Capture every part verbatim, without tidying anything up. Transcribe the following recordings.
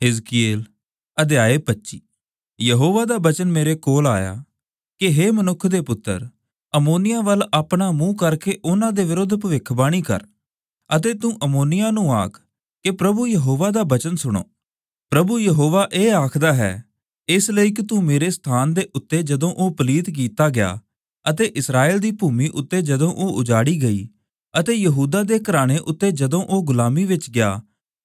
ਹਿਜ਼ਕੀਏਲ ਅਧਿਆਇ ਪੱਚੀ। ਯਹੋਵਾ ਦਾ ਬਚਨ ਮੇਰੇ ਕੋਲ ਆਇਆ ਕਿ ਹੇ ਮਨੁੱਖ ਦੇ ਪੁੱਤਰ, ਅਮੋਨੀਆਂ ਵੱਲ ਆਪਣਾ ਮੂੰਹ ਕਰਕੇ ਉਹਨਾਂ ਦੇ ਵਿਰੁੱਧ ਭਵਿੱਖਬਾਣੀ ਕਰ, ਅਤੇ ਤੂੰ ਅਮੋਨੀਆਂ ਨੂੰ ਆਖ ਕਿ ਪ੍ਰਭੂ ਯਹੋਵਾ ਦਾ ਬਚਨ ਸੁਣੋ। ਪ੍ਰਭੂ ਯਹੋਵਾ ਇਹ ਆਖਦਾ ਹੈ, ਇਸ ਲਈ ਕਿ ਤੂੰ ਮੇਰੇ ਸਥਾਨ ਦੇ ਉੱਤੇ ਜਦੋਂ ਉਹ ਪਲੀਤ ਕੀਤਾ ਗਿਆ, ਅਤੇ ਇਸਰਾਏਲ ਦੀ ਭੂਮੀ ਉੱਤੇ ਜਦੋਂ ਉਹ ਉਜਾੜੀ ਗਈ, ਅਤੇ ਯਹੂਦਾ ਦੇ ਘਰਾਣੇ ਉੱਤੇ ਜਦੋਂ ਉਹ ਗੁਲਾਮੀ ਵਿੱਚ ਗਿਆ,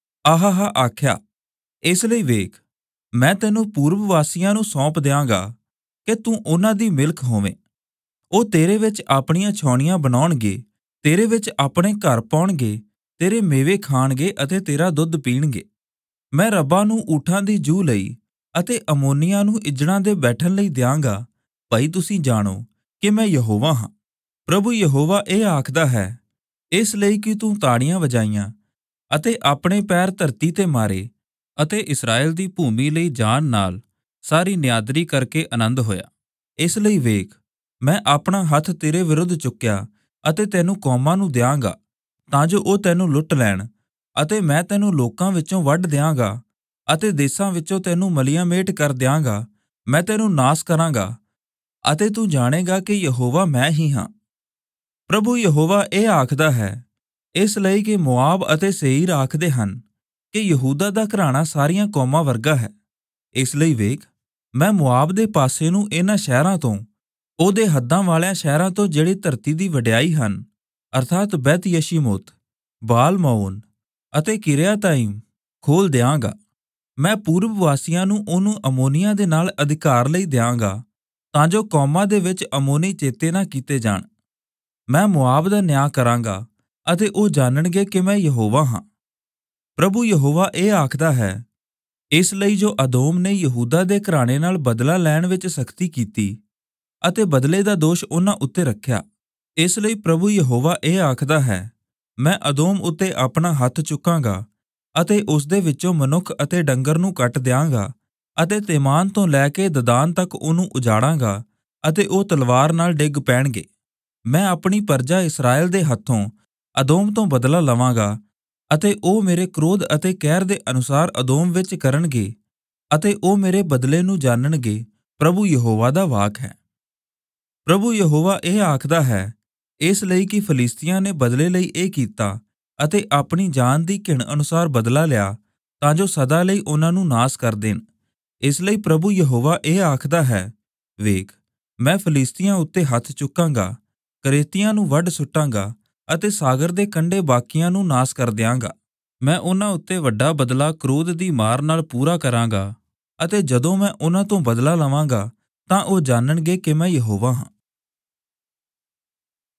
ਆਹਾ ਆਖਿਆ। ਇਸ ਲਈ ਵੇਖ, ਮੈਂ ਤੈਨੂੰ ਪੂਰਬ ਵਾਸੀਆਂ ਨੂੰ ਸੌਂਪ ਦਿਆਂਗਾ ਕਿ ਤੂੰ ਉਹਨਾਂ ਦੀ ਮਿਲਕ ਹੋਵੇਂ। ਉਹ ਤੇਰੇ ਵਿੱਚ ਆਪਣੀਆਂ ਛਾਉਣੀਆਂ ਬਣਾਉਣਗੇ, ਤੇਰੇ ਵਿੱਚ ਆਪਣੇ ਘਰ ਪਾਉਣਗੇ, ਤੇਰੇ ਮੇਵੇ ਖਾਣਗੇ ਅਤੇ ਤੇਰਾ ਦੁੱਧ ਪੀਣਗੇ। ਮੈਂ ਰੱਬਾਂ ਨੂੰ ਊਠਾਂ ਦੀ ਜੂਹ ਲਈ ਅਤੇ ਅਮੋਨੀਆਂ ਨੂੰ ਇੱਜੜਾਂ ਦੇ ਬੈਠਣ ਲਈ ਦਿਆਂਗਾ। ਭਾਈ ਤੁਸੀਂ ਜਾਣੋ ਕਿ ਮੈਂ ਯਹੋਵਾ ਹਾਂ। ਪ੍ਰਭੂ ਯਹੋਵਾ ਇਹ ਆਖਦਾ ਹੈ, ਇਸ ਲਈ ਕਿ ਤੂੰ ਤਾੜੀਆਂ ਵਜਾਈਆਂ ਅਤੇ ਆਪਣੇ ਪੈਰ ਧਰਤੀ ਤੇ ਮਾਰੇ, ਅਤੇ ਇਸਰਾਏਲ ਦੀ ਭੂਮੀ ਲਈ ਜਾਨ ਨਾਲ ਸਾਰੀ ਨਿਆਦਰੀ ਕਰਕੇ ਆਨੰਦ ਹੋਇਆ। ਇਸ ਲਈ ਵੇਖ, ਮੈਂ ਆਪਣਾ ਹੱਥ ਤੇਰੇ ਵਿਰੁੱਧ ਚੁੱਕਿਆ ਅਤੇ ਤੈਨੂੰ ਕੌਮਾਂ ਨੂੰ ਦਿਆਂਗਾ, ਤਾਂ ਜੋ ਉਹ ਤੈਨੂੰ ਲੁੱਟ ਲੈਣ, ਅਤੇ ਮੈਂ ਤੈਨੂੰ ਲੋਕਾਂ ਵਿੱਚੋਂ ਵੱਢ ਦਿਆਂਗਾ ਅਤੇ ਦੇਸਾਂ ਵਿੱਚੋਂ ਤੈਨੂੰ ਮਲੀਆਂ ਮੇਟ ਕਰ ਦਿਆਂਗਾ। ਮੈਂ ਤੈਨੂੰ ਨਾਸ ਕਰਾਂਗਾ, ਅਤੇ ਤੂੰ ਜਾਣੇਗਾ ਕਿ ਯਹੋਵਾ ਮੈਂ ਹੀ ਹਾਂ। ਪ੍ਰਭੂ ਯਹੋਵਾ ਇਹ ਆਖਦਾ ਹੈ, ਇਸ ਲਈ ਕਿ ਮੋਆਬ ਅਤੇ ਸੇਈਰ ਆਖਦੇ ਹਨ ਕਿ ਯਹੂਦਾ ਦਾ ਘਰਾਣਾ ਸਾਰੀਆਂ ਕੌਮਾਂ ਵਰਗਾ ਹੈ। ਇਸ ਲਈ ਵੇਖ, ਮੈਂ ਮੋਆਬ ਦੇ ਪਾਸੇ ਨੂੰ ਇਹਨਾਂ ਸ਼ਹਿਰਾਂ ਤੋਂ, ਉਹਦੇ ਹੱਦਾਂ ਵਾਲਿਆਂ ਸ਼ਹਿਰਾਂ ਤੋਂ ਜਿਹੜੀ ਧਰਤੀ ਦੀ ਵਡਿਆਈ ਹਨ, ਅਰਥਾਤ ਬੈਤ ਯਸ਼ੀਮੋਤ, ਬਾਲ ਮਊਨ ਅਤੇ ਕਿਰਿਆਤਾਇਮ ਖੋਲ ਦਿਆਂਗਾ। ਮੈਂ ਪੂਰਬ ਵਾਸੀਆਂ ਨੂੰ ਉਹਨੂੰ ਅਮੋਨੀਆਂ ਦੇ ਨਾਲ ਅਧਿਕਾਰ ਲਈ ਦਿਆਂਗਾ, ਤਾਂ ਜੋ ਕੌਮਾਂ ਦੇ ਵਿੱਚ ਅਮੋਨੀ ਚੇਤੇ ਨਾ ਕੀਤੇ ਜਾਣ। ਮੈਂ ਮੋਆਬ ਦਾ ਨਿਆਂ ਕਰਾਂਗਾ, ਅਤੇ ਉਹ ਜਾਣਨਗੇ ਕਿ ਮੈਂ ਯਹੋਵਾ ਹਾਂ। ਪ੍ਰਭੂ ਯਹੋਵਾ ਇਹ ਆਖਦਾ ਹੈ, ਇਸ ਲਈ ਜੋ ਅਦੋਮ ਨੇ ਯਹੂਦਾ ਦੇ ਘਰਾਣੇ ਨਾਲ ਬਦਲਾ ਲੈਣ ਵਿੱਚ ਸਖਤੀ ਕੀਤੀ, ਅਤੇ ਬਦਲੇ ਦਾ ਦੋਸ਼ ਉਹਨਾਂ ਉੱਤੇ ਰੱਖਿਆ, ਇਸ ਲਈ ਪ੍ਰਭੂ ਯਹੋਵਾ ਇਹ ਆਖਦਾ ਹੈ, ਮੈਂ ਅਦੋਮ ਉੱਤੇ ਆਪਣਾ ਹੱਥ ਚੁੱਕਾਂਗਾ, ਅਤੇ ਉਸ ਦੇ ਵਿੱਚੋਂ ਮਨੁੱਖ ਅਤੇ ਡੰਗਰ ਨੂੰ ਕੱਟ ਦਿਆਂਗਾ, ਅਤੇ ਤੇਮਾਨ ਤੋਂ ਲੈ ਕੇ ਦਦਾਨ ਤੱਕ ਉਹਨੂੰ ਉਜਾੜਾਂਗਾ, ਅਤੇ ਉਹ ਤਲਵਾਰ ਨਾਲ ਡਿੱਗ ਪੈਣਗੇ। ਮੈਂ ਆਪਣੀ ਪਰਜਾ ਇਸਰਾਏਲ ਦੇ ਹੱਥੋਂ ਅਦੋਮ ਤੋਂ ਬਦਲਾ ਲਵਾਂਗਾ, ਅਤੇ ਉਹ ਮੇਰੇ ਕ੍ਰੋਧ ਅਤੇ ਕਹਿਰ ਦੇ ਅਨੁਸਾਰ ਅਦੋਮ ਵਿੱਚ ਕਰਨਗੇ, ਅਤੇ ਉਹ ਮੇਰੇ ਬਦਲੇ ਨੂੰ ਜਾਣਨਗੇ। ਪ੍ਰਭੂ ਯਹੋਵਾ ਦਾ ਵਾਕ ਹੈ। ਪ੍ਰਭੂ ਯਹੋਵਾ ਇਹ ਆਖਦਾ ਹੈ, ਇਸ ਲਈ ਕਿ ਫਲਿਸਤੀਆਂ ਨੇ ਬਦਲੇ ਲਈ ਇਹ ਕੀਤਾ, ਅਤੇ ਆਪਣੀ ਜਾਨ ਦੀ ਘਿਣ ਅਨੁਸਾਰ ਬਦਲਾ ਲਿਆ, ਤਾਂ ਜੋ ਸਦਾ ਲਈ ਉਹਨਾਂ ਨੂੰ ਨਾਸ ਕਰ ਦੇਣ। ਇਸ ਲਈ ਪ੍ਰਭੂ ਯਹੋਵਾ ਇਹ ਆਖਦਾ ਹੈ, ਵੇਖ, ਮੈਂ ਫਲਿਸਤੀਆਂ ਉੱਤੇ ਹੱਥ ਚੁੱਕਾਂਗਾ, ਕਰੇਤੀਆਂ ਨੂੰ ਵੱਢ ਸੁੱਟਾਂਗਾ, ਅਤੇ ਸਾਗਰ ਦੇ ਕੰਢੇ ਬਾਕੀਆਂ ਨੂੰ ਨਾਸ ਕਰ ਦਿਆਂਗਾ। ਮੈਂ ਉਹਨਾਂ ਉੱਤੇ ਵੱਡਾ ਬਦਲਾ ਕ੍ਰੋਧ ਦੀ ਮਾਰ ਨਾਲ ਪੂਰਾ ਕਰਾਂਗਾ, ਅਤੇ ਜਦੋਂ ਮੈਂ ਉਹਨਾਂ ਤੋਂ ਬਦਲਾ ਲਵਾਂਗਾ, ਤਾਂ ਉਹ ਜਾਣਨਗੇ ਕਿ ਮੈਂ ਯਹੋਵਾ ਹਾਂ।